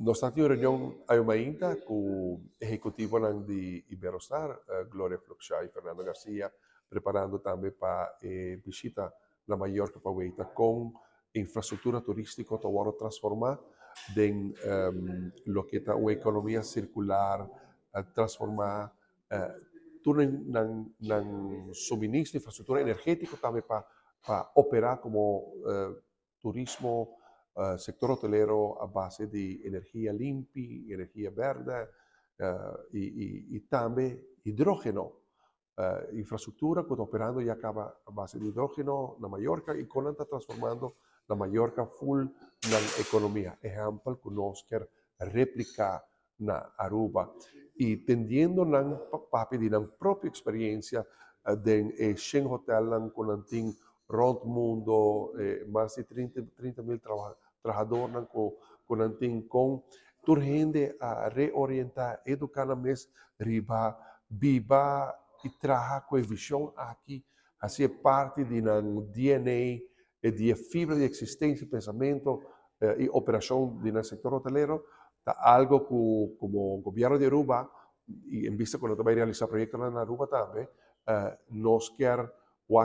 nós estamos em reunião ainda com o executivo de Iberostar, Glória Fluxá e Fernando Garcia, preparando também para visita na Mallorca para Hueita com infraestrutura turística para transformar em lo que está uma economia circular, transformar tudo em suministro, infraestrutura energética também para operar como turismo, sector hotelero a base de energía limpia, energía verde y también hidrógeno. Infraestructura que está operando ya acaba a base de hidrógeno en Mallorca y con está transformando la Mallorca full na economía. Ejemplo, que nos quer replicar na Aruba y tendiendo na papi de na propia experiencia de Shen Hotel con anting rond mundo, mais de 30 mil trabajadores com anting com turgente a reorientar, educar na mes riba, biba e trabalhar com a visão aqui, assim parte de no DNA e de fibra de existência, pensamento e operação do setor hotelero, tá algo que como governo de Aruba e em vista quando vai realizar projetos na Aruba também, nós quer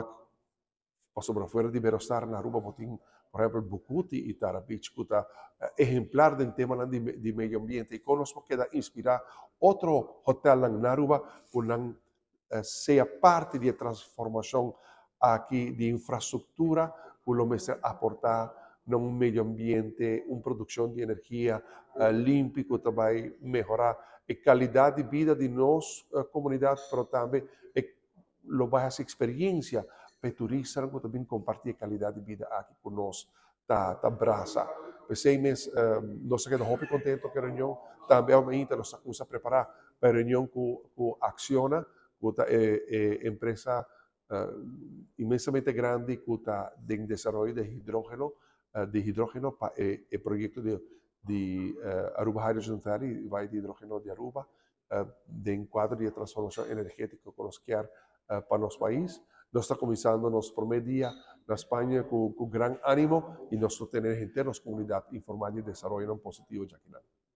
passo para fora de Iberostar na Aruba botin, por exemplo, Bucuti e Tara Beach, que está exemplar do tema de meio ambiente e conosco queda inspirar outro hotel na Aruba que seja parte da transformação aqui de infraestrutura que lo messe aportar num meio ambiente, uma produção de energia limpa que vai melhorar a qualidade de vida de nossa comunidade, mas também lo vai essa experiência para turistas que também compartilhar a qualidade de vida aqui conosco, tá brasa. Pensei mesmo, nós ficamos muito contentes com a reunião, também ainda nós estamos a preparar para a reunião com a Acciona, que é empresa imensamente grande que está em desenvolvimento de hidrógeno para o projeto de Aruba Hydrogen Valley, vai de hidrógeno de Aruba, de quadro de transformação energética que nós quer para nosso país. Nós estamos começando nosso primeiro dia na Espanha com grande ânimo e nós temos gente, nossa comunidade informal de desenvolvimento positivo aqui.